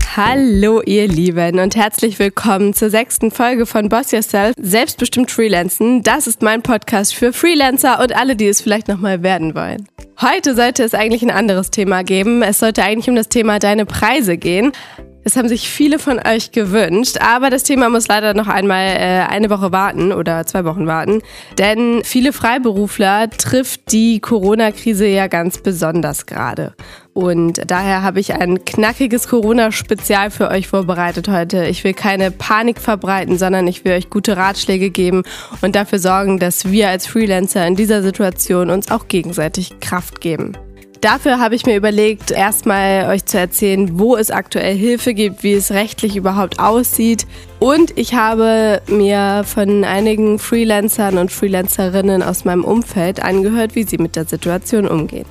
Hallo ihr Lieben und herzlich willkommen zur 6. Folge von Boss Yourself, selbstbestimmt Freelancen. Das ist mein Podcast für Freelancer und alle, die es vielleicht nochmal werden wollen. Heute sollte es eigentlich ein anderes Thema geben. Es sollte eigentlich um das Thema deine Preise gehen. Das haben sich viele von euch gewünscht, aber das Thema muss leider noch einmal eine Woche warten oder 2 Wochen warten, denn viele Freiberufler trifft die Corona-Krise ja ganz besonders gerade. Und daher habe ich ein knackiges Corona-Spezial für euch vorbereitet heute. Ich will keine Panik verbreiten, sondern ich will euch gute Ratschläge geben und dafür sorgen, dass wir als Freelancer in dieser Situation uns auch gegenseitig Kraft geben. Dafür habe ich mir überlegt, erstmal euch zu erzählen, wo es aktuell Hilfe gibt, wie es rechtlich überhaupt aussieht. Und ich habe mir von einigen Freelancern und Freelancerinnen aus meinem Umfeld angehört, wie sie mit der Situation umgehen.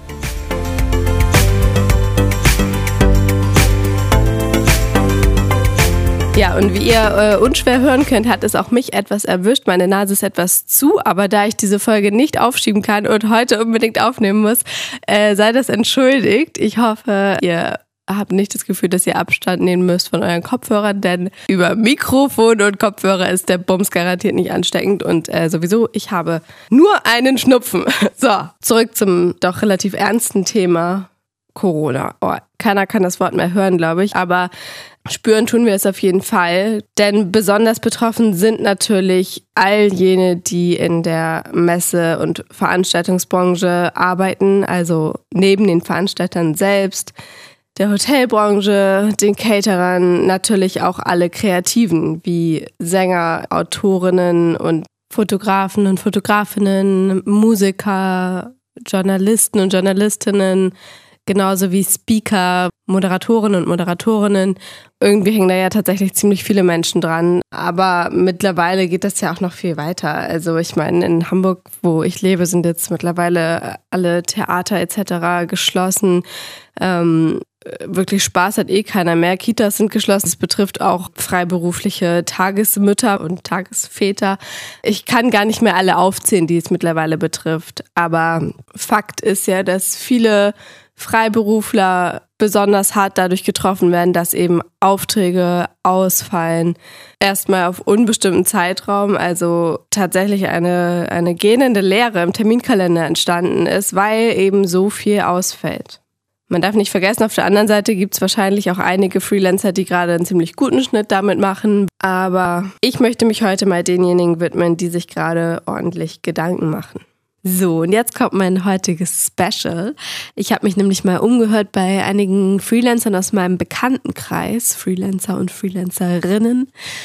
Ja, und wie ihr unschwer hören könnt, hat es auch mich etwas erwischt. Meine Nase ist etwas zu, aber da ich diese Folge nicht aufschieben kann und heute unbedingt aufnehmen muss, sei das entschuldigt. Ich hoffe, ihr habt nicht das Gefühl, dass ihr Abstand nehmen müsst von euren Kopfhörern, denn über Mikrofon und Kopfhörer ist der Bums garantiert nicht ansteckend und sowieso, ich habe nur einen Schnupfen. So, zurück zum doch relativ ernsten Thema Corona. Oh, keiner kann das Wort mehr hören, glaube ich, aber spüren tun wir es auf jeden Fall, denn besonders betroffen sind natürlich all jene, die in der Messe- und Veranstaltungsbranche arbeiten, also neben den Veranstaltern selbst, der Hotelbranche, den Caterern, natürlich auch alle Kreativen wie Sänger, Autorinnen und Fotografen und Fotografinnen, Musiker, Journalisten und Journalistinnen, genauso wie Speaker, Moderatorinnen und Moderatorinnen. Irgendwie hängen da ja tatsächlich ziemlich viele Menschen dran. Aber mittlerweile geht das ja auch noch viel weiter. Also ich meine, in Hamburg, wo ich lebe, sind jetzt mittlerweile alle Theater etc. geschlossen. Wirklich Spaß hat keiner mehr. Kitas sind geschlossen. Es betrifft auch freiberufliche Tagesmütter und Tagesväter. Ich kann gar nicht mehr alle aufzählen, die es mittlerweile betrifft. Aber Fakt ist ja, dass viele Freiberufler besonders hart dadurch getroffen werden, dass eben Aufträge ausfallen. Erstmal auf unbestimmten Zeitraum, also tatsächlich eine gähnende Leere im Terminkalender entstanden ist, weil eben so viel ausfällt. Man darf nicht vergessen, auf der anderen Seite gibt es wahrscheinlich auch einige Freelancer, die gerade einen ziemlich guten Schnitt damit machen. Aber ich möchte mich heute mal denjenigen widmen, die sich gerade ordentlich Gedanken machen. So, und jetzt kommt mein heutiges Special. Ich habe mich nämlich mal umgehört bei einigen Freelancern aus meinem Bekanntenkreis, Freelancer und Freelancerinnen,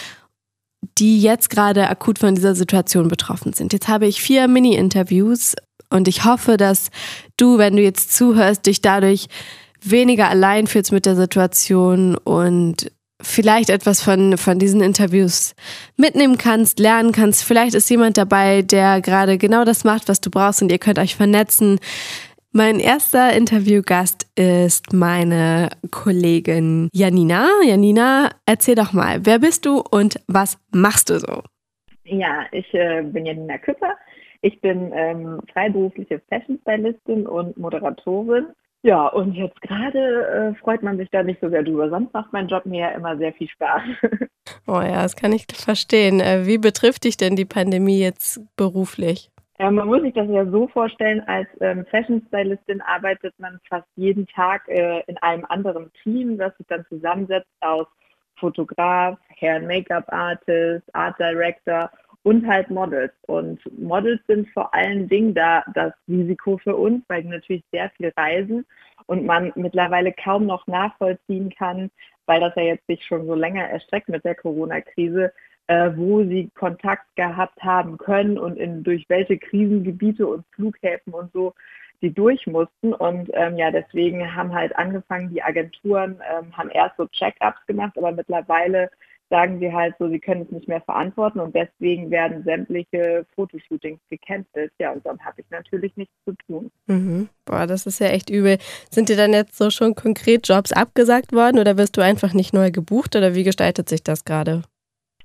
die jetzt gerade akut von dieser Situation betroffen sind. Jetzt habe ich 4 Mini-Interviews und ich hoffe, dass du, wenn du jetzt zuhörst, dich dadurch weniger allein fühlst mit der Situation und vielleicht etwas von diesen Interviews mitnehmen kannst, lernen kannst. Vielleicht ist jemand dabei, der gerade genau das macht, was du brauchst und ihr könnt euch vernetzen. Mein erster Interviewgast ist meine Kollegin Janina. Janina, erzähl doch mal, wer bist du und was machst du so? Ja, ich bin Janina Küpper. Ich bin freiberufliche Fashion Stylistin und Moderatorin. Ja, und jetzt gerade freut man sich da nicht so sehr drüber. Sonst macht mein Job mir ja immer sehr viel Spaß. Oh ja, das kann ich verstehen. Wie betrifft dich denn die Pandemie jetzt beruflich? Man muss sich das ja so vorstellen, als Fashion Stylistin arbeitet man fast jeden Tag in einem anderen Team, das sich dann zusammensetzt aus Fotograf, Hair- und Make-up-Artist, Art Director und halt Models. Und Models sind vor allen Dingen da das Risiko für uns, weil die natürlich sehr viel reisen und man mittlerweile kaum noch nachvollziehen kann, weil das ja jetzt sich schon so länger erstreckt mit der Corona-Krise, wo sie Kontakt gehabt haben können und durch welche Krisengebiete und Flughäfen und so die durch mussten. Und deswegen haben halt angefangen, die Agenturen haben erst so Check-ups gemacht, aber mittlerweile sagen sie halt so, sie können es nicht mehr verantworten und deswegen werden sämtliche Fotoshootings gecancelt. Ja, und dann habe ich natürlich nichts zu tun. Mhm. Boah, das ist ja echt übel. Sind dir dann jetzt so schon konkret Jobs abgesagt worden oder wirst du einfach nicht neu gebucht oder wie gestaltet sich das gerade?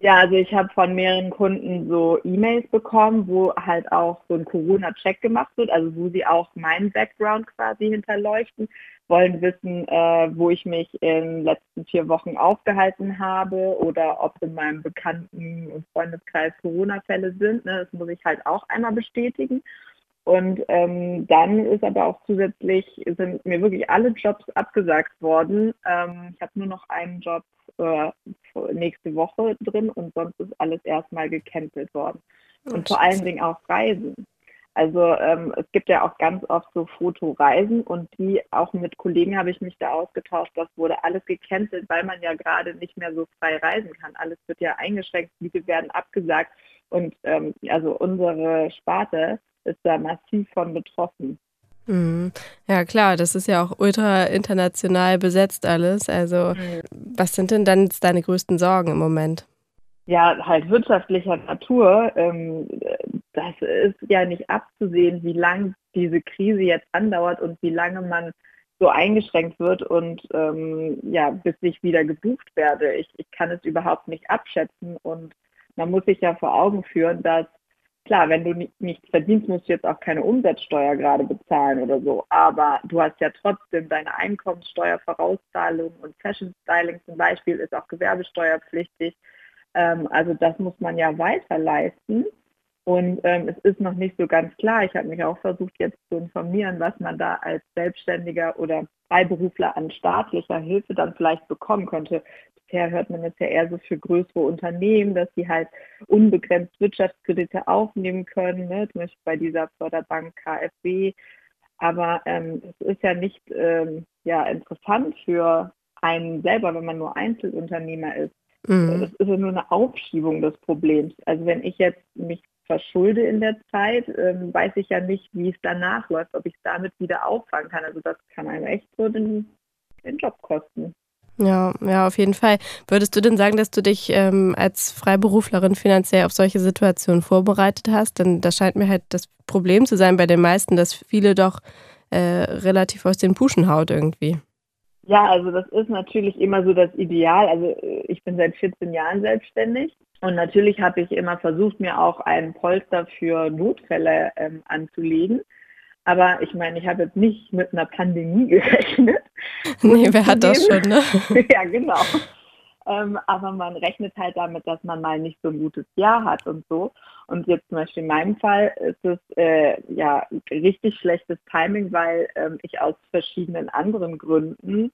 Ja, also ich habe von mehreren Kunden so E-Mails bekommen, wo halt auch so ein Corona-Check gemacht wird, also wo sie auch meinen Background quasi hinterleuchten, wollen wissen, wo ich mich in den letzten 4 Wochen aufgehalten habe oder ob in meinem Bekannten- und Freundeskreis Corona-Fälle sind. Ne? Das muss ich halt auch einmal bestätigen. Und dann ist aber auch zusätzlich, sind mir wirklich alle Jobs abgesagt worden. Ich habe nur noch einen Job äh, nächste Woche drin und sonst ist alles erstmal gecancelt worden. Oh, Und vor allen scheiße. Dingen auch Reisen. Also es gibt ja auch ganz oft so Fotoreisen und die auch mit Kollegen habe ich mich da ausgetauscht. Das wurde alles gecancelt, weil man ja gerade nicht mehr so frei reisen kann. Alles wird ja eingeschränkt, Flüge werden abgesagt und also unsere Sparte ist da massiv von betroffen. Mhm. Ja, klar, das ist ja auch ultra international besetzt alles. Also, Mhm. was sind denn dann jetzt deine größten Sorgen im Moment? Ja, halt wirtschaftlicher Natur. Das ist ja nicht abzusehen, wie lange diese Krise jetzt andauert und wie lange man so eingeschränkt wird und ja, bis ich wieder gebucht werde. Ich kann es überhaupt nicht abschätzen und man muss sich ja vor Augen führen, dass klar, wenn du nichts verdienst, musst du jetzt auch keine Umsatzsteuer gerade bezahlen oder so. Aber du hast ja trotzdem deine Einkommenssteuervorauszahlung und Fashion Styling zum Beispiel ist auch gewerbesteuerpflichtig. Also das muss man ja weiterleisten. Und es ist noch nicht so ganz klar. Ich habe mich auch versucht, jetzt zu informieren, was man da als Selbstständiger oder Freiberufler an staatlicher Hilfe dann vielleicht bekommen könnte. Bisher hört man es ja eher so für größere Unternehmen, dass sie halt unbegrenzt Wirtschaftskredite aufnehmen können, ne? Zum Beispiel bei dieser Förderbank KfW. Aber es ist ja nicht ja, interessant für einen selber, wenn man nur Einzelunternehmer ist. Mhm. Das ist ja nur eine Aufschiebung des Problems. Also wenn ich jetzt mich verschulde in der Zeit, weiß ich ja nicht, wie es danach läuft, ob ich es damit wieder auffangen kann. Also das kann einem echt so den Job kosten. Ja, ja, auf jeden Fall. Würdest du denn sagen, dass du dich als Freiberuflerin finanziell auf solche Situationen vorbereitet hast? Denn das scheint mir halt das Problem zu sein bei den meisten, dass viele doch relativ aus den Puschen haut irgendwie. Ja, also das ist natürlich immer so das Ideal. Also ich bin seit 14 Jahren selbstständig und natürlich habe ich immer versucht, mir auch ein Polster für Notfälle anzulegen. Aber ich meine, ich habe jetzt nicht mit einer Pandemie gerechnet, muss Nee, ich wer hat das zugeben. schon, ne? Ja, genau. Aber man rechnet halt damit, dass man mal nicht so ein gutes Jahr hat und so. Und jetzt zum Beispiel in meinem Fall ist es ja richtig schlechtes Timing, weil ich aus verschiedenen anderen Gründen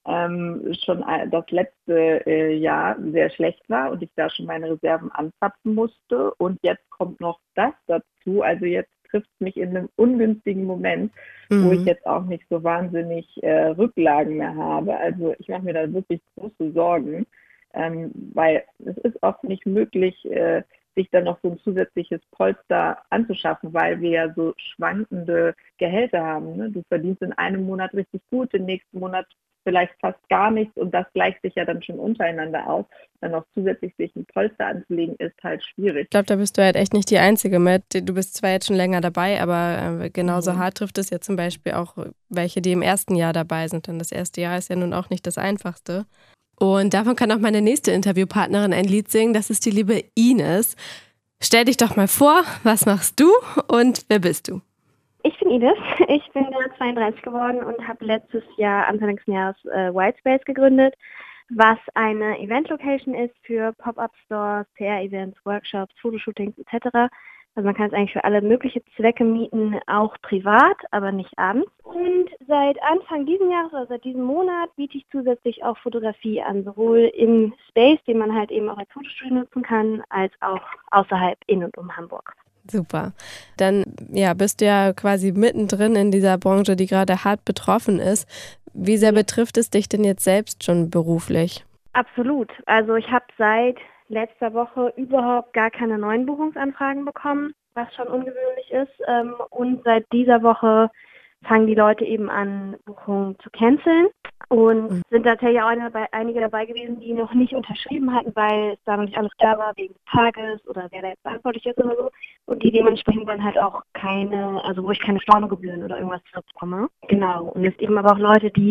schon das letzte Jahr sehr schlecht war und ich da schon meine Reserven anzapfen musste. Und jetzt kommt noch das dazu. Also jetzt trifft es mich in einem ungünstigen Moment, wo ich Mhm. jetzt auch nicht so wahnsinnig Rücklagen mehr habe. Also ich mache mir da wirklich große Sorgen, weil es ist oft nicht möglich, sich dann noch so ein zusätzliches Polster anzuschaffen, weil wir ja so schwankende Gehälter haben. Ne? Du verdienst in einem Monat richtig gut, im nächsten Monat vielleicht fast gar nichts und das gleicht sich ja dann schon untereinander aus. Dann noch zusätzlich sich ein Polster anzulegen, ist halt schwierig. Ich glaube, da bist du halt echt nicht die Einzige mit. Du bist zwar jetzt schon länger dabei, aber genauso Mhm. hart trifft es ja zum Beispiel auch welche, die im ersten Jahr dabei sind. Denn das erste Jahr ist ja nun auch nicht das einfachste. Und davon kann auch meine nächste Interviewpartnerin ein Lied singen. Das ist die liebe Ines. Stell dich doch mal vor, was machst du und wer bist du? Ich bin Ines, ich bin 32 geworden und habe letztes Jahr, Anfang des Jahres, Whitespace gegründet, was eine Event-Location ist für Pop-Up-Stores, PR-Events, Workshops, Fotoshootings etc. Also man kann es eigentlich für alle möglichen Zwecke mieten, auch privat, aber nicht abends. Und seit Anfang diesen Jahres, also seit diesem Monat, biete ich zusätzlich auch Fotografie an, sowohl im Space, den man halt eben auch als Fotostudio nutzen kann, als auch außerhalb in und um Hamburg. Super. Dann ja, bist du ja quasi mittendrin in dieser Branche, die gerade hart betroffen ist. Wie sehr betrifft es dich denn jetzt selbst schon beruflich? Absolut. Also ich habe seit letzter Woche überhaupt gar keine neuen Buchungsanfragen bekommen, was schon ungewöhnlich ist. Und seit dieser Woche fangen die Leute eben an, Buchungen zu canceln. Und sind tatsächlich auch einige dabei gewesen, die noch nicht unterschrieben hatten, weil es da noch nicht alles klar war, wegen des Tages oder wer da jetzt verantwortlich ist oder so. Und die dementsprechend dann halt auch keine, also wo ich keine Stornogebühren oder irgendwas zurückbekomme. Genau. Und es gibt eben aber auch Leute, die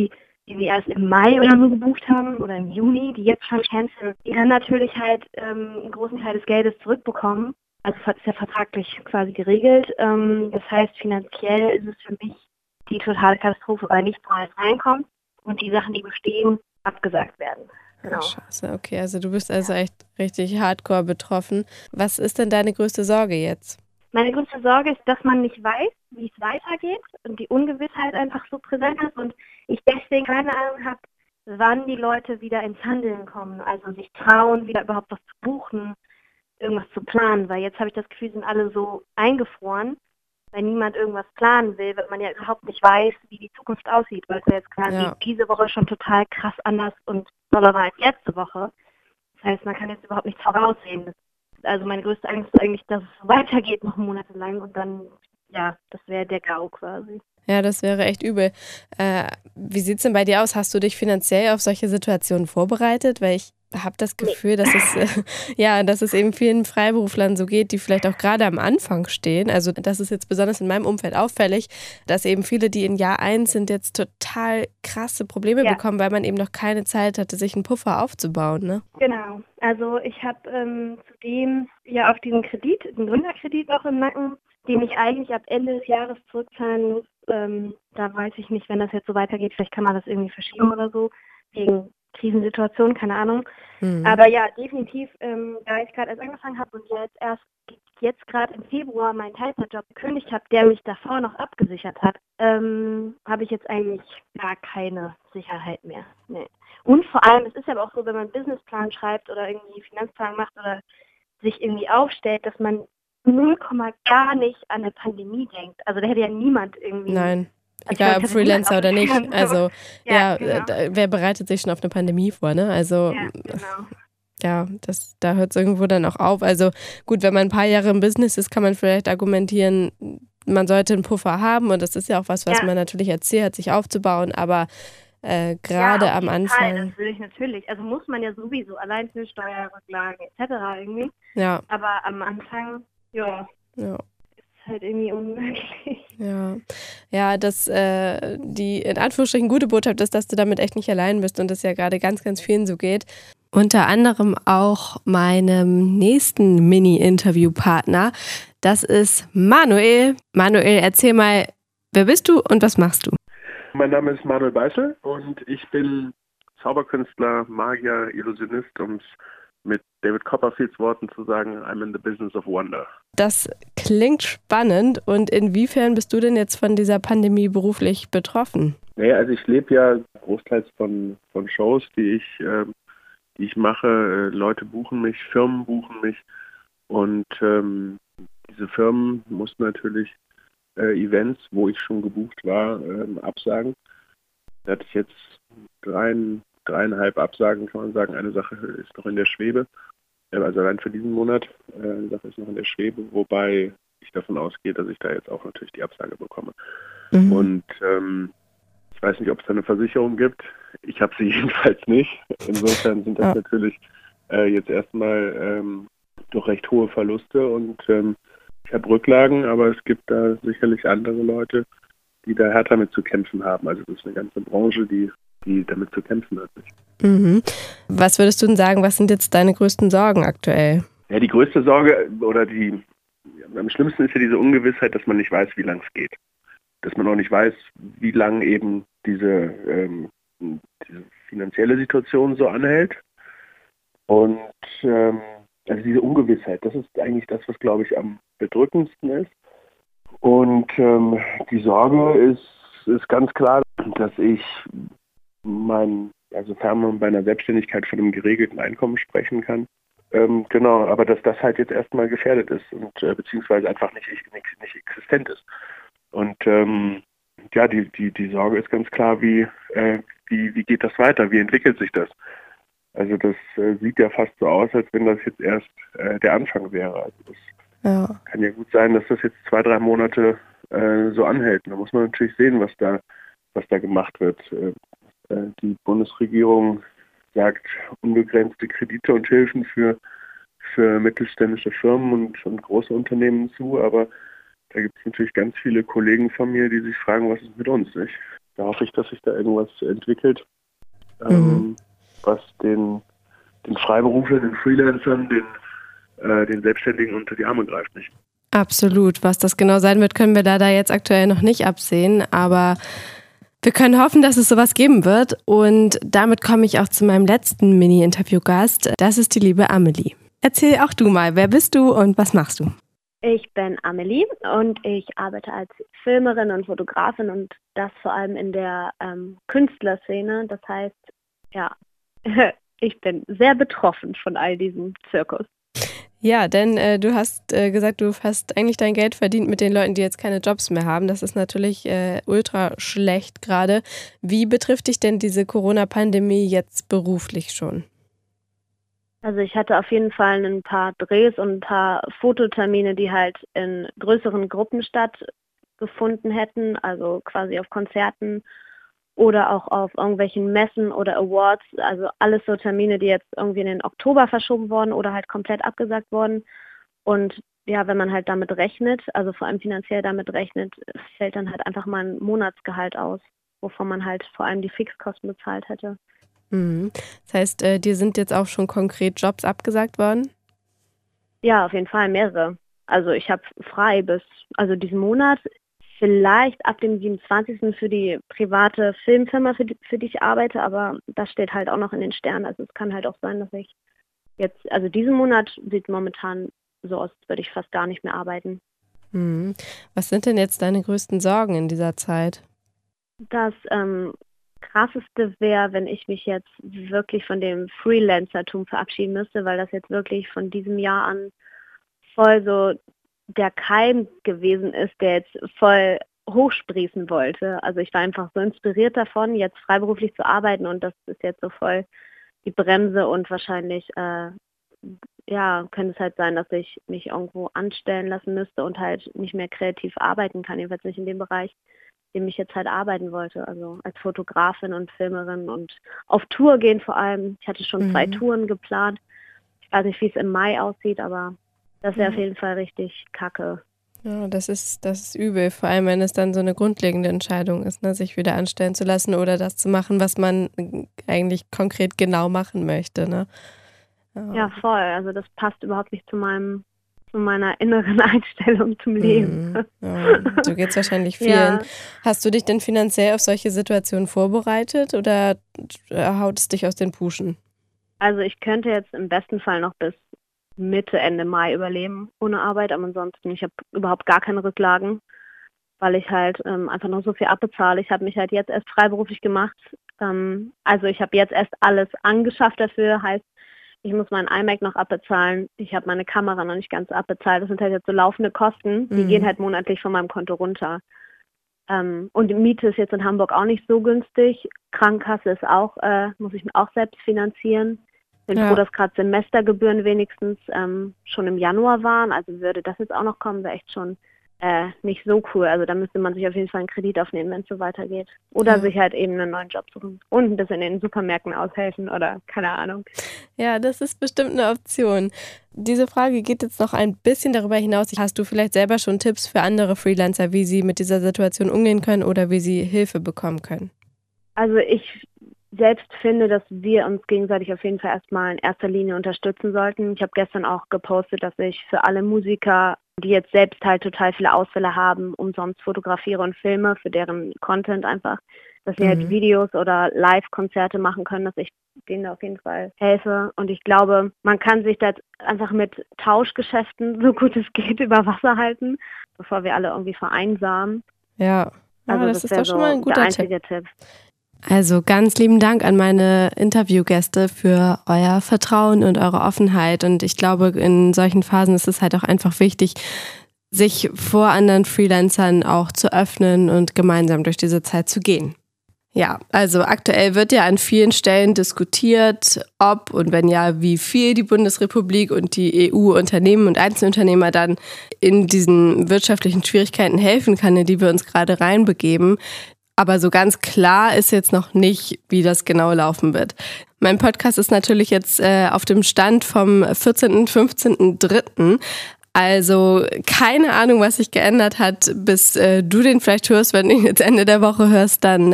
die erst im Mai oder so gebucht haben oder im Juni, die jetzt schon canceln, die dann natürlich halt einen großen Teil des Geldes zurückbekommen. Also das ist ja vertraglich quasi geregelt. Das heißt, finanziell ist es für mich die totale Katastrophe, weil nichts Neues reinkommt und die Sachen, die bestehen, abgesagt werden. Genau. Ach, scheiße, okay, also du bist also echt richtig hardcore betroffen. Was ist denn deine größte Sorge jetzt? Meine größte Sorge ist, dass man nicht weiß, wie es weitergeht und die Ungewissheit einfach so präsent ist und ich deswegen keine Ahnung habe, wann die Leute wieder ins Handeln kommen, also sich trauen, wieder überhaupt was zu buchen, irgendwas zu planen, weil jetzt habe ich das Gefühl, sind alle so eingefroren, weil niemand irgendwas planen will, weil man ja überhaupt nicht weiß, wie die Zukunft aussieht, weil es ja jetzt quasi diese Woche schon total krass anders und doller war als letzte Woche. Das heißt, man kann jetzt überhaupt nichts voraussehen. Also meine größte Angst ist eigentlich, dass es weitergeht noch monatelang und dann, ja, das wäre der GAU quasi. Ja, das wäre echt übel. Wie sieht es denn bei dir aus? Hast du dich finanziell auf solche Situationen vorbereitet? Weil ich habe das Gefühl, dass es eben vielen Freiberuflern so geht, die vielleicht auch gerade am Anfang stehen. Also das ist jetzt besonders in meinem Umfeld auffällig, dass eben viele, die in Jahr 1 sind, jetzt total krasse Probleme bekommen, weil man eben noch keine Zeit hatte, sich einen Puffer aufzubauen. Ne? Genau. Also ich habe zudem ja auch diesen Kredit, den Gründerkredit auch im Nacken, den ich eigentlich ab Ende des Jahres zurückzahlen muss. Da weiß ich nicht, wenn das jetzt so weitergeht, vielleicht kann man das irgendwie verschieben oder so, wegen Krisensituationen, keine Ahnung. Aber ja, definitiv, da ich gerade erst angefangen habe und jetzt gerade im Februar meinen Teilzeitjob gekündigt habe, der mich davor noch abgesichert hat, habe ich jetzt eigentlich gar keine Sicherheit mehr. Nee. Und vor allem, es ist aber auch so, wenn man einen Businessplan schreibt oder irgendwie Finanzplan macht oder sich irgendwie aufstellt, dass man 0, gar nicht an eine Pandemie denkt. Also da hätte ja niemand irgendwie... Nein, egal ob Freelancer oder nicht. Also genau. Wer bereitet sich schon auf eine Pandemie vor, ne? Also genau. Ja, da hört es irgendwo dann auch auf. Also gut, wenn man ein paar Jahre im Business ist, kann man vielleicht argumentieren, man sollte einen Puffer haben und das ist ja auch was man natürlich erzählt hat, sich aufzubauen, aber gerade am Anfang... Das will ich natürlich. Also muss man ja sowieso, allein für Steuerrücklagen etc. irgendwie. Ja. Aber am Anfang, ist halt irgendwie unmöglich. Ja, die in Anführungsstrichen gute Botschaft ist, dass du damit echt nicht allein bist und das ja gerade ganz, ganz vielen so geht. Unter anderem auch meinem nächsten Mini-Interviewpartner. Das ist Manuel. Manuel, erzähl mal, wer bist du und was machst du? Mein Name ist Manuel Beißel und ich bin Zauberkünstler, Magier, Illusionist, um es mit David Copperfields Worten zu sagen, I'm in the business of wonder. Das klingt spannend. Und inwiefern bist du denn jetzt von dieser Pandemie beruflich betroffen? Naja, also ich lebe ja großteils von Shows, die ich mache. Leute buchen mich, Firmen buchen mich und diese Firmen mussten natürlich Events, wo ich schon gebucht war, absagen. Da hatte ich jetzt dreieinhalb Absagen, kann man sagen. Eine Sache ist noch in der Schwebe, also allein für diesen Monat. Eine Sache ist noch in der Schwebe, wobei ich davon ausgehe, dass ich da jetzt auch natürlich die Absage bekomme. Mhm. Und ich weiß nicht, ob es da eine Versicherung gibt. Ich habe sie jedenfalls nicht. Insofern sind das natürlich jetzt erstmal doch recht hohe Verluste und ich habe Rücklagen, aber es gibt da sicherlich andere Leute, die da härter mit zu kämpfen haben. Also das ist eine ganze Branche, die damit zu kämpfen hat. Mhm. Was würdest du denn sagen, was sind jetzt deine größten Sorgen aktuell? Ja, die größte Sorge oder am schlimmsten ist ja diese Ungewissheit, dass man nicht weiß, wie lang es geht. Dass man auch nicht weiß, wie lange eben diese finanzielle Situation so anhält. Und also diese Ungewissheit, das ist eigentlich das, was, glaube ich, am bedrückendsten ist. Und die Sorge ist ganz klar, dass ich fern bei einer Selbstständigkeit von einem geregelten Einkommen sprechen kann. Genau, aber dass das halt jetzt erstmal gefährdet ist und beziehungsweise einfach nicht existent ist. Und die Sorge ist ganz klar, wie geht das weiter, wie entwickelt sich das? Also das sieht ja fast so aus, als wenn das jetzt erst der Anfang wäre. Also das kann ja gut sein, dass das jetzt 2-3 Monate so anhält. Da muss man natürlich sehen, was da gemacht wird. Die Bundesregierung sagt unbegrenzte Kredite und Hilfen für mittelständische Firmen und große Unternehmen zu, aber da gibt es natürlich ganz viele Kollegen von mir, die sich fragen, was ist mit uns, nicht? da hoffe ich, dass sich da irgendwas entwickelt, was den Freiberuflern, den Freelancern, den Selbstständigen unter die Arme greift, nicht? Absolut. Was das genau sein wird, können wir da jetzt aktuell noch nicht absehen, aber wir können hoffen, dass es sowas geben wird. Und damit komme ich auch zu meinem letzten Mini-Interview-Gast. Das ist die liebe Amelie. Erzähl auch du mal, wer bist du und was machst du? Ich bin Amelie und ich arbeite als Filmerin und Fotografin und das vor allem in der Künstlerszene. Das heißt, ja, ich bin sehr betroffen von all diesem Zirkus. Ja, denn du hast gesagt, du hast eigentlich dein Geld verdient mit den Leuten, die jetzt keine Jobs mehr haben. Das ist natürlich ultra schlecht gerade. Wie betrifft dich denn diese Corona-Pandemie jetzt beruflich schon? Also ich hatte auf jeden Fall ein paar Drehs und ein paar Fototermine, die halt in größeren Gruppen stattgefunden hätten, also quasi auf Konzerten oder auch auf irgendwelchen Messen oder Awards, also alles so Termine, die jetzt irgendwie in den Oktober verschoben wurden oder halt komplett abgesagt wurden. Und ja, wenn man halt damit rechnet, also vor allem finanziell damit rechnet, fällt dann halt einfach mal ein Monatsgehalt aus, wovon man halt vor allem die Fixkosten bezahlt hätte. Mhm. Das heißt, dir sind jetzt auch schon konkret Jobs abgesagt worden? Ja, auf jeden Fall mehrere. Also ich habe frei bis, also diesen Monat, vielleicht ab dem 27. für die private Filmfirma, für die ich arbeite, aber das steht halt auch noch in den Sternen. Also es kann halt auch sein, dass ich jetzt, also diesen Monat sieht momentan so aus, als würde ich fast gar nicht mehr arbeiten. Mhm. Was sind denn jetzt deine größten Sorgen in dieser Zeit? Das Krasseste wäre, wenn ich mich jetzt wirklich von dem Freelancertum verabschieden müsste, weil das jetzt wirklich von diesem Jahr an voll so der Keim gewesen ist, der jetzt voll hochsprießen wollte. Also ich war einfach so inspiriert davon, jetzt freiberuflich zu arbeiten und das ist jetzt so voll die Bremse und wahrscheinlich könnte es halt sein, dass ich mich irgendwo anstellen lassen müsste und halt nicht mehr kreativ arbeiten kann, jedenfalls nicht in dem Bereich, in dem ich jetzt halt arbeiten wollte, also als Fotografin und Filmerin und auf Tour gehen vor allem. Ich hatte schon 2 Touren geplant. Ich weiß nicht, wie es im Mai aussieht, aber das wäre auf jeden Fall richtig kacke. Ja, das ist übel, vor allem wenn es dann so eine grundlegende Entscheidung ist, ne, sich wieder anstellen zu lassen oder das zu machen, was man eigentlich konkret genau machen möchte. Ne? Ja, voll. Also das passt überhaupt nicht zu meiner inneren Einstellung zum Leben. Ja, so geht es wahrscheinlich vielen. Ja. Hast du dich denn finanziell auf solche Situationen vorbereitet oder haut es dich aus den Puschen? Also ich könnte jetzt im besten Fall noch bis Mitte, Ende Mai überleben ohne Arbeit, aber ansonsten, ich habe überhaupt gar keine Rücklagen, weil ich halt einfach noch so viel abbezahle. Ich habe mich halt jetzt erst freiberuflich gemacht. Also ich habe jetzt erst alles angeschafft dafür, heißt, ich muss meinen iMac noch abbezahlen, ich habe meine Kamera noch nicht ganz abbezahlt. Das sind halt jetzt so laufende Kosten, die gehen halt monatlich von meinem Konto runter. Und die Miete ist jetzt in Hamburg auch nicht so günstig. Krankenkasse ist auch, muss ich mir auch selbst finanzieren. Bin froh, dass gerade Semestergebühren wenigstens schon im Januar waren. Also würde das jetzt auch noch kommen, wäre echt schon nicht so cool. Also da müsste man sich auf jeden Fall einen Kredit aufnehmen, wenn es so weitergeht. Oder sich halt eben einen neuen Job suchen. Und ein bisschen in den Supermärkten aushelfen oder keine Ahnung. Ja, das ist bestimmt eine Option. Diese Frage geht jetzt noch ein bisschen darüber hinaus. Hast du vielleicht selber schon Tipps für andere Freelancer, wie sie mit dieser Situation umgehen können oder wie sie Hilfe bekommen können? Also ich selbst finde, dass wir uns gegenseitig auf jeden Fall erstmal in erster Linie unterstützen sollten. Ich habe gestern auch gepostet, dass ich für alle Musiker, die jetzt selbst halt total viele Ausfälle haben, umsonst fotografiere und filme, für deren Content einfach, dass sie halt Videos oder Live-Konzerte machen können, dass ich denen da auf jeden Fall helfe. Und ich glaube, man kann sich da einfach mit Tauschgeschäften, so gut es geht, über Wasser halten, bevor wir alle irgendwie vereinsamen. Ja, also das ist doch schon mal ein guter der einzige Tipp. Also ganz lieben Dank an meine Interviewgäste für euer Vertrauen und eure Offenheit. Und ich glaube, in solchen Phasen ist es halt auch einfach wichtig, sich vor anderen Freelancern auch zu öffnen und gemeinsam durch diese Zeit zu gehen. Ja, also aktuell wird ja an vielen Stellen diskutiert, ob und wenn ja, wie viel die Bundesrepublik und die EU Unternehmen und Einzelunternehmer dann in diesen wirtschaftlichen Schwierigkeiten helfen kann, in die wir uns gerade reinbegeben. Aber so ganz klar ist jetzt noch nicht, wie das genau laufen wird. Mein Podcast ist natürlich jetzt auf dem Stand vom 14., 15.3., Also keine Ahnung, was sich geändert hat, bis du den vielleicht hörst. Wenn du ihn jetzt Ende der Woche hörst, dann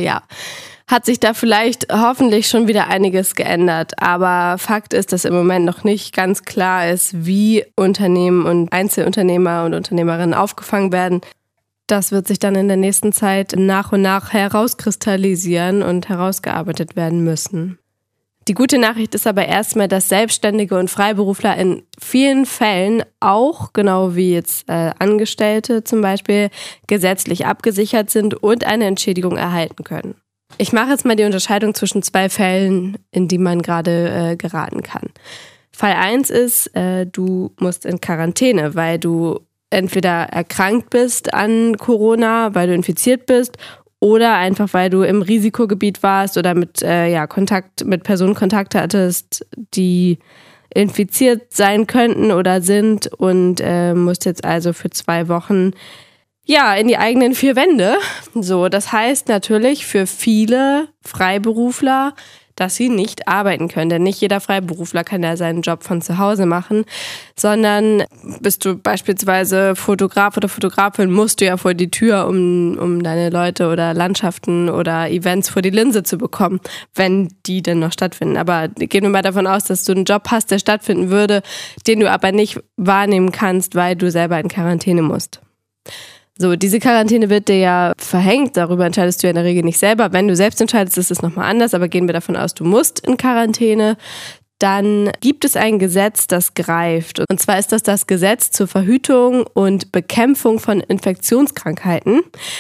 hat sich da vielleicht hoffentlich schon wieder einiges geändert. Aber Fakt ist, dass im Moment noch nicht ganz klar ist, wie Unternehmen und Einzelunternehmer und Unternehmerinnen aufgefangen werden. Das wird sich dann in der nächsten Zeit nach und nach herauskristallisieren und herausgearbeitet werden müssen. Die gute Nachricht ist aber erstmal, dass Selbstständige und Freiberufler in vielen Fällen auch, genau wie jetzt Angestellte zum Beispiel, gesetzlich abgesichert sind und eine Entschädigung erhalten können. Ich mache jetzt mal die Unterscheidung zwischen 2 Fällen, in die man gerade geraten kann. Fall 1 ist, du musst in Quarantäne, weil du entweder erkrankt bist an Corona, weil du infiziert bist, oder einfach, weil du im Risikogebiet warst oder mit Personen Kontakt hattest, die infiziert sein könnten oder sind und musst jetzt also für 2 Wochen in die eigenen 4 Wände. So, das heißt natürlich für viele Freiberufler, dass sie nicht arbeiten können. Denn nicht jeder Freiberufler kann ja seinen Job von zu Hause machen, sondern bist du beispielsweise Fotograf oder Fotografin, musst du ja vor die Tür, um deine Leute oder Landschaften oder Events vor die Linse zu bekommen, wenn die denn noch stattfinden. Aber gehen wir mal davon aus, dass du einen Job hast, der stattfinden würde, den du aber nicht wahrnehmen kannst, weil du selber in Quarantäne musst. So, diese Quarantäne wird dir ja verhängt, darüber entscheidest du ja in der Regel nicht selber. Wenn du selbst entscheidest, ist es nochmal anders, aber gehen wir davon aus, du musst in Quarantäne, dann gibt es ein Gesetz, das greift. Und zwar ist das Gesetz zur Verhütung und Bekämpfung von Infektionskrankheiten.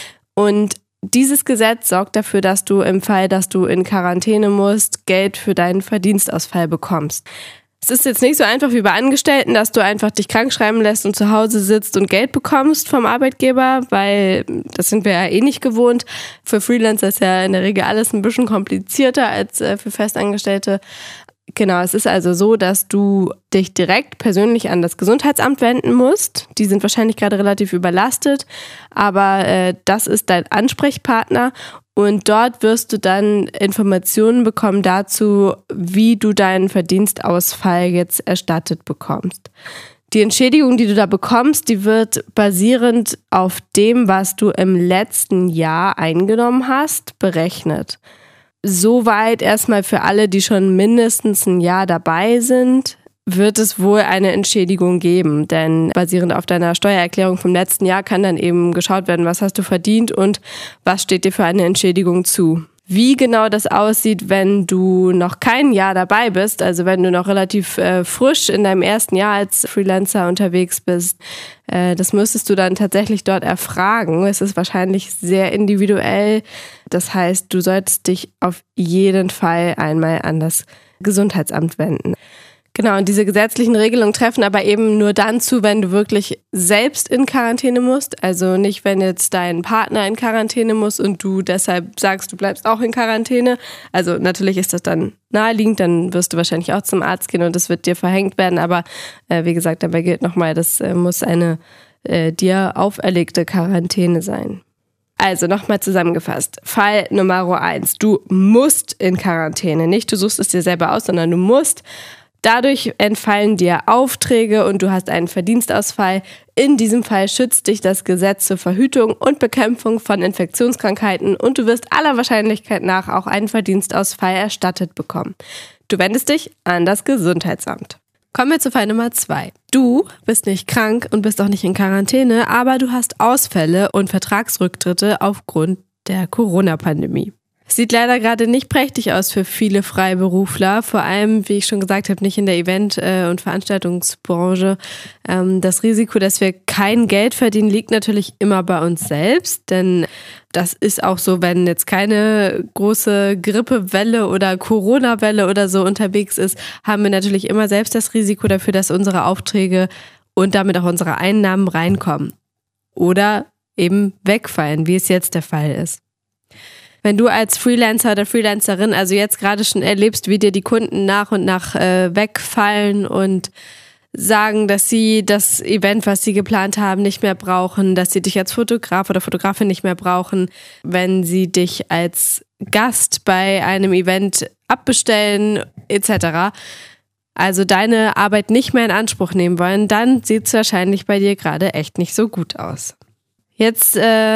Und dieses Gesetz sorgt dafür, dass du im Fall, dass du in Quarantäne musst, Geld für deinen Verdienstausfall bekommst. Es ist jetzt nicht so einfach wie bei Angestellten, dass du einfach dich krank schreiben lässt und zu Hause sitzt und Geld bekommst vom Arbeitgeber, weil das sind wir ja eh nicht gewohnt. Für Freelancer ist ja in der Regel alles ein bisschen komplizierter als für Festangestellte. Genau, es ist also so, dass du dich direkt persönlich an das Gesundheitsamt wenden musst. Die sind wahrscheinlich gerade relativ überlastet, aber das ist dein Ansprechpartner. Und dort wirst du dann Informationen bekommen dazu, wie du deinen Verdienstausfall jetzt erstattet bekommst. Die Entschädigung, die du da bekommst, die wird basierend auf dem, was du im letzten Jahr eingenommen hast, berechnet. Soweit erstmal für alle, die schon mindestens ein Jahr dabei sind, wird es wohl eine Entschädigung geben. Denn basierend auf deiner Steuererklärung vom letzten Jahr kann dann eben geschaut werden, was hast du verdient und was steht dir für eine Entschädigung zu. Wie genau das aussieht, wenn du noch kein Jahr dabei bist, also wenn du noch relativ frisch in deinem ersten Jahr als Freelancer unterwegs bist, das müsstest du dann tatsächlich dort erfragen. Es ist wahrscheinlich sehr individuell. Das heißt, du solltest dich auf jeden Fall einmal an das Gesundheitsamt wenden. Genau, und diese gesetzlichen Regelungen treffen aber eben nur dann zu, wenn du wirklich selbst in Quarantäne musst. Also nicht, wenn jetzt dein Partner in Quarantäne muss und du deshalb sagst, du bleibst auch in Quarantäne. Also natürlich ist das dann naheliegend, dann wirst du wahrscheinlich auch zum Arzt gehen und das wird dir verhängt werden. Aber wie gesagt, dabei gilt nochmal, das muss eine dir auferlegte Quarantäne sein. Also nochmal zusammengefasst. Fall Nummer 1. Du musst in Quarantäne. Nicht, du suchst es dir selber aus, sondern du musst. Dadurch entfallen dir Aufträge und du hast einen Verdienstausfall. In diesem Fall schützt dich das Gesetz zur Verhütung und Bekämpfung von Infektionskrankheiten und du wirst aller Wahrscheinlichkeit nach auch einen Verdienstausfall erstattet bekommen. Du wendest dich an das Gesundheitsamt. Kommen wir zu Fall Nummer 2. Du bist nicht krank und bist auch nicht in Quarantäne, aber du hast Ausfälle und Vertragsrücktritte aufgrund der Corona-Pandemie. Sieht leider gerade nicht prächtig aus für viele Freiberufler, vor allem, wie ich schon gesagt habe, nicht in der Event- und Veranstaltungsbranche. Das Risiko, dass wir kein Geld verdienen, liegt natürlich immer bei uns selbst, denn das ist auch so, wenn jetzt keine große Grippewelle oder Corona-Welle oder so unterwegs ist, haben wir natürlich immer selbst das Risiko dafür, dass unsere Aufträge und damit auch unsere Einnahmen reinkommen oder eben wegfallen, wie es jetzt der Fall ist. Wenn du als Freelancer oder Freelancerin also jetzt gerade schon erlebst, wie dir die Kunden nach und nach wegfallen und sagen, dass sie das Event, was sie geplant haben, nicht mehr brauchen, dass sie dich als Fotograf oder Fotografin nicht mehr brauchen, wenn sie dich als Gast bei einem Event abbestellen etc., also deine Arbeit nicht mehr in Anspruch nehmen wollen, dann sieht es wahrscheinlich bei dir gerade echt nicht so gut aus. Jetzt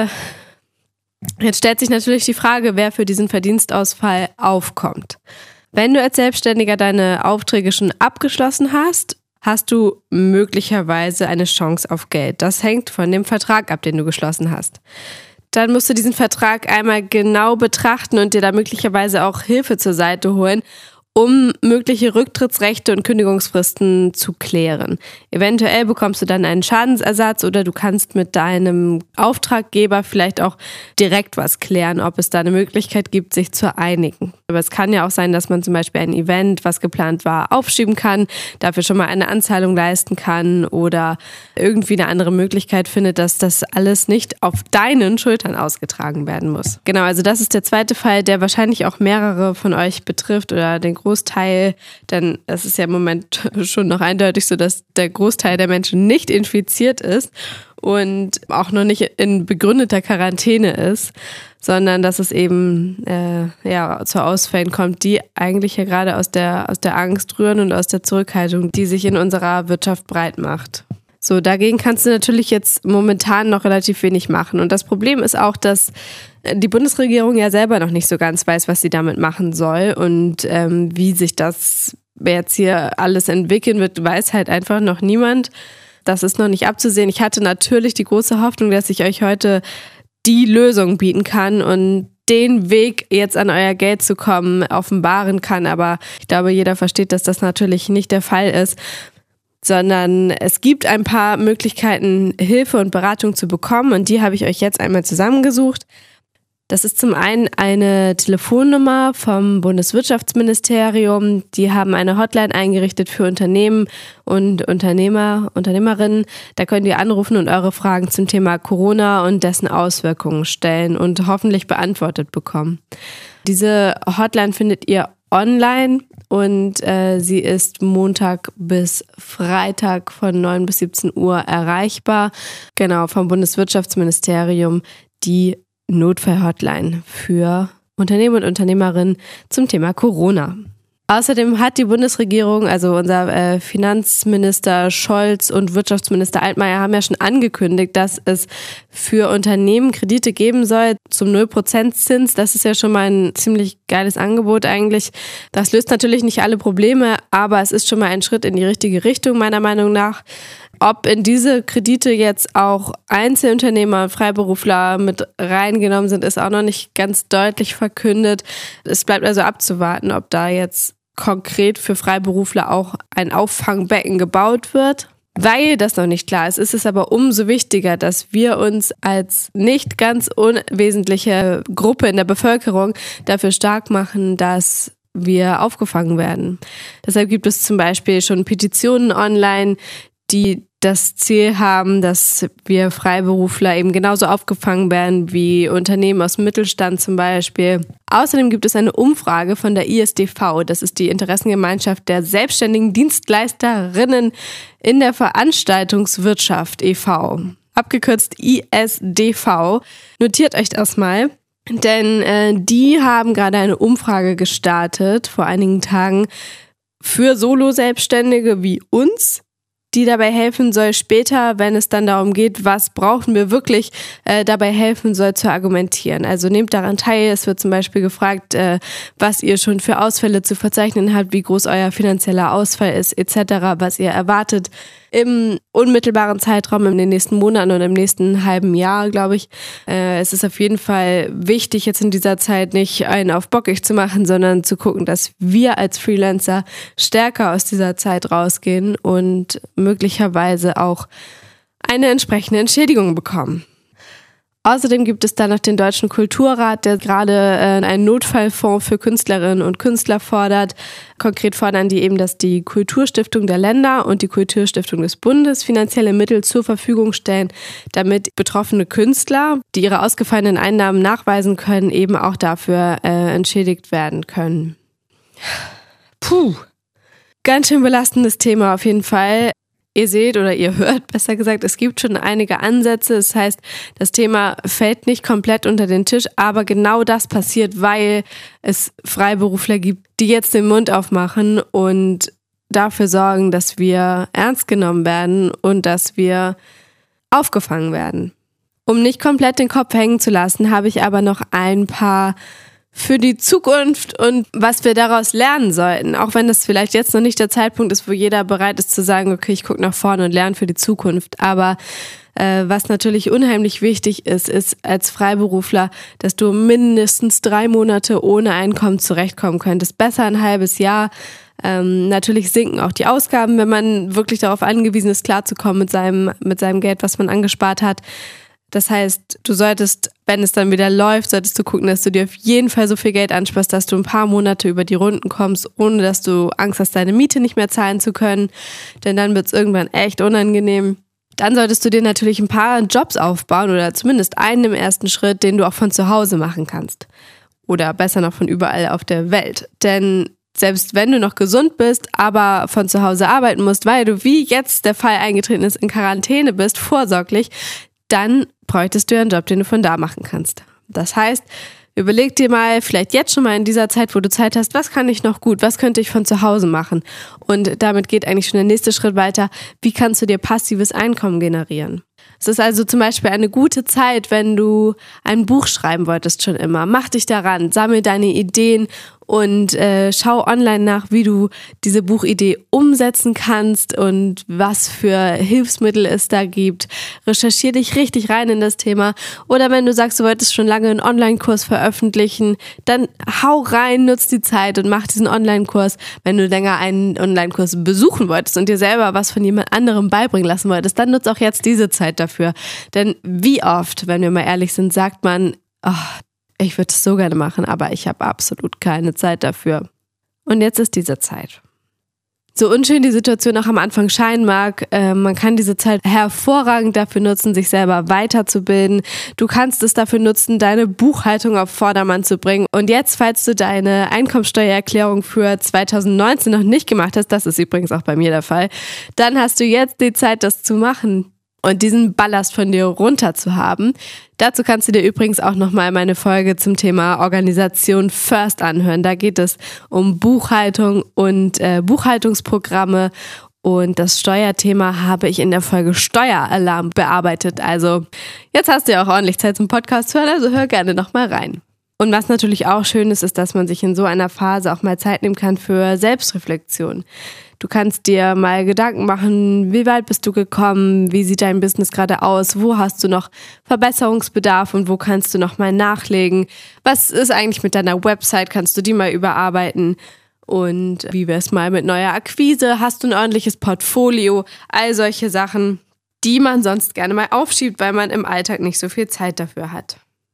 stellt sich natürlich die Frage, wer für diesen Verdienstausfall aufkommt. Wenn du als Selbstständiger deine Aufträge schon abgeschlossen hast, hast du möglicherweise eine Chance auf Geld. Das hängt von dem Vertrag ab, den du geschlossen hast. Dann musst du diesen Vertrag einmal genau betrachten und dir da möglicherweise auch Hilfe zur Seite holen, um mögliche Rücktrittsrechte und Kündigungsfristen zu klären. Eventuell bekommst du dann einen Schadensersatz oder du kannst mit deinem Auftraggeber vielleicht auch direkt was klären, ob es da eine Möglichkeit gibt, sich zu einigen. Aber es kann ja auch sein, dass man zum Beispiel ein Event, was geplant war, aufschieben kann, dafür schon mal eine Anzahlung leisten kann oder irgendwie eine andere Möglichkeit findet, dass das alles nicht auf deinen Schultern ausgetragen werden muss. Genau, also das ist der zweite Fall, der wahrscheinlich auch mehrere von euch betrifft oder den Großteil, denn es ist ja im Moment schon noch eindeutig so, dass der Großteil der Menschen nicht infiziert ist und auch noch nicht in begründeter Quarantäne ist, sondern dass es eben zu Ausfällen kommt, die eigentlich ja gerade aus der Angst rühren und aus der Zurückhaltung, die sich in unserer Wirtschaft breit macht. So, dagegen kannst du natürlich jetzt momentan noch relativ wenig machen. Und das Problem ist auch, dass die Bundesregierung ja selber noch nicht so ganz weiß, was sie damit machen soll und wie sich das jetzt hier alles entwickeln wird, weiß halt einfach noch niemand. Das ist noch nicht abzusehen. Ich hatte natürlich die große Hoffnung, dass ich euch heute die Lösung bieten kann und den Weg, jetzt an euer Geld zu kommen, offenbaren kann. Aber ich glaube, jeder versteht, dass das natürlich nicht der Fall ist, sondern es gibt ein paar Möglichkeiten, Hilfe und Beratung zu bekommen und die habe ich euch jetzt einmal zusammengesucht. Das ist zum einen eine Telefonnummer vom Bundeswirtschaftsministerium. Die haben eine Hotline eingerichtet für Unternehmen und Unternehmerinnen. Da könnt ihr anrufen und eure Fragen zum Thema Corona und dessen Auswirkungen stellen und hoffentlich beantwortet bekommen. Diese Hotline findet ihr online und sie ist Montag bis Freitag von 9 bis 17 Uhr erreichbar. Genau, vom Bundeswirtschaftsministerium die Notfall-Hotline für Unternehmen und Unternehmerinnen zum Thema Corona. Außerdem hat die Bundesregierung, also unser Finanzminister Scholz und Wirtschaftsminister Altmaier haben ja schon angekündigt, dass es für Unternehmen Kredite geben soll zum 0% Zins. Das ist ja schon mal ein ziemlich geiles Angebot eigentlich. Das löst natürlich nicht alle Probleme, aber es ist schon mal ein Schritt in die richtige Richtung, meiner Meinung nach. Ob in diese Kredite jetzt auch Einzelunternehmer und Freiberufler mit reingenommen sind, ist auch noch nicht ganz deutlich verkündet. Es bleibt also abzuwarten, ob da jetzt konkret für Freiberufler auch ein Auffangbecken gebaut wird. Weil das noch nicht klar ist, ist es aber umso wichtiger, dass wir uns als nicht ganz unwesentliche Gruppe in der Bevölkerung dafür stark machen, dass wir aufgefangen werden. Deshalb gibt es zum Beispiel schon Petitionen online, die das Ziel haben, dass wir Freiberufler eben genauso aufgefangen werden wie Unternehmen aus dem Mittelstand zum Beispiel. Außerdem gibt es eine Umfrage von der ISDV, das ist die Interessengemeinschaft der selbstständigen Dienstleisterinnen in der Veranstaltungswirtschaft e.V., abgekürzt ISDV. Notiert euch das mal, denn die haben gerade eine Umfrage gestartet vor einigen Tagen für Solo-Selbstständige wie uns, die dabei helfen soll, später, wenn es dann darum geht, was brauchen wir wirklich, dabei helfen soll zu argumentieren. Also nehmt daran teil. Es wird zum Beispiel gefragt, was ihr schon für Ausfälle zu verzeichnen habt, wie groß euer finanzieller Ausfall ist, etc., was ihr erwartet im unmittelbaren Zeitraum, in den nächsten Monaten und im nächsten halben Jahr, glaube ich. Es ist auf jeden Fall wichtig, jetzt in dieser Zeit nicht einen auf bockig zu machen, sondern zu gucken, dass wir als Freelancer stärker aus dieser Zeit rausgehen und möglicherweise auch eine entsprechende Entschädigung bekommen. Außerdem gibt es da noch den Deutschen Kulturrat, der gerade einen Notfallfonds für Künstlerinnen und Künstler fordert. Konkret fordern die eben, dass die Kulturstiftung der Länder und die Kulturstiftung des Bundes finanzielle Mittel zur Verfügung stellen, damit betroffene Künstler, die ihre ausgefallenen Einnahmen nachweisen können, eben auch dafür entschädigt werden können. Puh, ganz schön belastendes Thema auf jeden Fall. Ihr seht oder ihr hört, besser gesagt, es gibt schon einige Ansätze. Das heißt, das Thema fällt nicht komplett unter den Tisch, aber genau das passiert, weil es Freiberufler gibt, die jetzt den Mund aufmachen und dafür sorgen, dass wir ernst genommen werden und dass wir aufgefangen werden. Um nicht komplett den Kopf hängen zu lassen, habe ich aber noch ein paar für die Zukunft und was wir daraus lernen sollten. Auch wenn das vielleicht jetzt noch nicht der Zeitpunkt ist, wo jeder bereit ist zu sagen, okay, ich gucke nach vorne und lerne für die Zukunft. Aber was natürlich unheimlich wichtig ist als Freiberufler, dass du mindestens 3 Monate ohne Einkommen zurechtkommen könntest. Besser ein halbes Jahr. Natürlich sinken auch die Ausgaben, wenn man wirklich darauf angewiesen ist, klarzukommen mit seinem Geld, was man angespart hat. Das heißt, du solltest, wenn es dann wieder läuft, solltest du gucken, dass du dir auf jeden Fall so viel Geld ansparst, dass du ein paar Monate über die Runden kommst, ohne dass du Angst hast, deine Miete nicht mehr zahlen zu können. Denn dann wird es irgendwann echt unangenehm. Dann solltest du dir natürlich ein paar Jobs aufbauen oder zumindest einen im ersten Schritt, den du auch von zu Hause machen kannst. Oder besser noch von überall auf der Welt. Denn selbst wenn du noch gesund bist, aber von zu Hause arbeiten musst, weil du, wie jetzt der Fall eingetreten ist, in Quarantäne bist, vorsorglich, dann bräuchtest du einen Job, den du von da machen kannst. Das heißt, überleg dir mal, vielleicht jetzt schon mal in dieser Zeit, wo du Zeit hast, was kann ich noch gut, was könnte ich von zu Hause machen? Und damit geht eigentlich schon der nächste Schritt weiter, wie kannst du dir passives Einkommen generieren? Es ist also zum Beispiel eine gute Zeit, wenn du ein Buch schreiben wolltest schon immer. Mach dich daran, sammel deine Ideen und schau online nach, wie du diese Buchidee umsetzen kannst und was für Hilfsmittel es da gibt. Recherchier dich richtig rein in das Thema. Oder wenn du sagst, du wolltest schon lange einen Online-Kurs veröffentlichen, dann hau rein, nutz die Zeit und mach diesen Online-Kurs. Wenn du länger einen Online-Kurs besuchen wolltest und dir selber was von jemand anderem beibringen lassen wolltest, dann nutz auch jetzt diese Zeit dafür. Denn wie oft, wenn wir mal ehrlich sind, sagt man, ich würde es so gerne machen, aber ich habe absolut keine Zeit dafür. Und jetzt ist diese Zeit. So unschön die Situation auch am Anfang scheinen mag, man kann diese Zeit hervorragend dafür nutzen, sich selber weiterzubilden. Du kannst es dafür nutzen, deine Buchhaltung auf Vordermann zu bringen. Und jetzt, falls du deine Einkommensteuererklärung für 2019 noch nicht gemacht hast, das ist übrigens auch bei mir der Fall, dann hast du jetzt die Zeit, das zu machen und diesen Ballast von dir runter zu haben. Dazu kannst du dir übrigens auch nochmal meine Folge zum Thema Organisation First anhören. Da geht es um Buchhaltung und Buchhaltungsprogramme und das Steuerthema habe ich in der Folge Steueralarm bearbeitet. Also jetzt hast du ja auch ordentlich Zeit zum Podcast hören, also hör gerne nochmal rein. Und was natürlich auch schön ist, ist, dass man sich in so einer Phase auch mal Zeit nehmen kann für Selbstreflexion. Du kannst dir mal Gedanken machen, wie weit bist du gekommen, wie sieht dein Business gerade aus, wo hast du noch Verbesserungsbedarf und wo kannst du noch mal nachlegen. Was ist eigentlich mit deiner Website, kannst du die mal überarbeiten und wie wär's mal mit neuer Akquise, hast du ein ordentliches Portfolio, all solche Sachen, die man sonst gerne mal aufschiebt, weil man im Alltag nicht so viel Zeit dafür hat.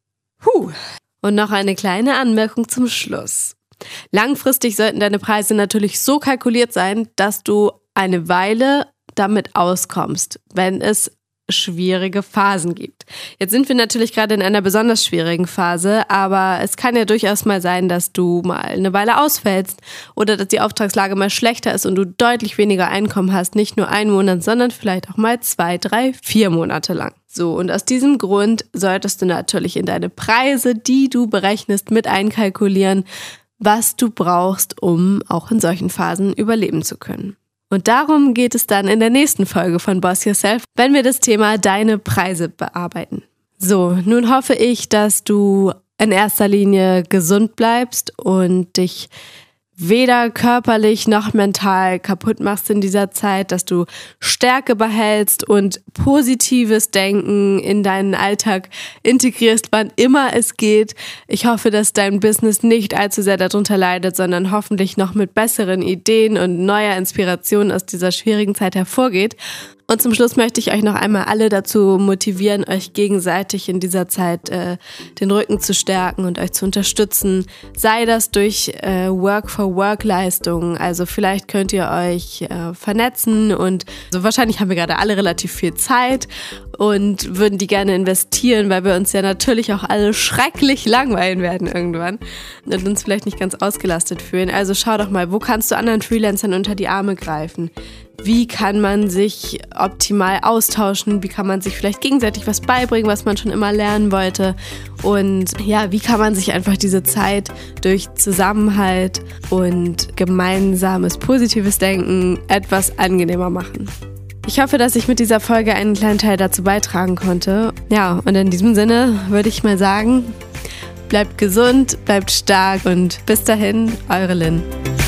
Und noch eine kleine Anmerkung zum Schluss. Langfristig sollten deine Preise natürlich so kalkuliert sein, dass du eine Weile damit auskommst, wenn es schwierige Phasen gibt. Jetzt sind wir natürlich gerade in einer besonders schwierigen Phase, aber es kann ja durchaus mal sein, dass du mal eine Weile ausfällst oder dass die Auftragslage mal schlechter ist und du deutlich weniger Einkommen hast, nicht nur 1 Monat, sondern vielleicht auch mal 2, 3, 4 Monate lang. So, und aus diesem Grund solltest du natürlich in deine Preise, die du berechnest, mit einkalkulieren, was du brauchst, um auch in solchen Phasen überleben zu können. Und darum geht es dann in der nächsten Folge von Boss Yourself, wenn wir das Thema deine Preise bearbeiten. So, nun hoffe ich, dass du in erster Linie gesund bleibst und dich weder körperlich noch mental kaputt machst in dieser Zeit, dass du Stärke behältst und positives Denken in deinen Alltag integrierst, wann immer es geht. Ich hoffe, dass dein Business nicht allzu sehr darunter leidet, sondern hoffentlich noch mit besseren Ideen und neuer Inspiration aus dieser schwierigen Zeit hervorgeht. Und zum Schluss möchte ich euch noch einmal alle dazu motivieren, euch gegenseitig in dieser Zeit den Rücken zu stärken und euch zu unterstützen. Sei das durch Work-for-Work-Leistungen. Also vielleicht könnt ihr euch vernetzen und wahrscheinlich haben wir gerade alle relativ viel Zeit und würden die gerne investieren, weil wir uns ja natürlich auch alle schrecklich langweilen werden irgendwann und uns vielleicht nicht ganz ausgelastet fühlen. Also schau doch mal, wo kannst du anderen Freelancern unter die Arme greifen? Wie kann man sich optimal austauschen? Wie kann man sich vielleicht gegenseitig was beibringen, was man schon immer lernen wollte? Und ja, wie kann man sich einfach diese Zeit durch Zusammenhalt und gemeinsames positives Denken etwas angenehmer machen? Ich hoffe, dass ich mit dieser Folge einen kleinen Teil dazu beitragen konnte. Ja, und in diesem Sinne würde ich mal sagen, bleibt gesund, bleibt stark und bis dahin, eure Lynn.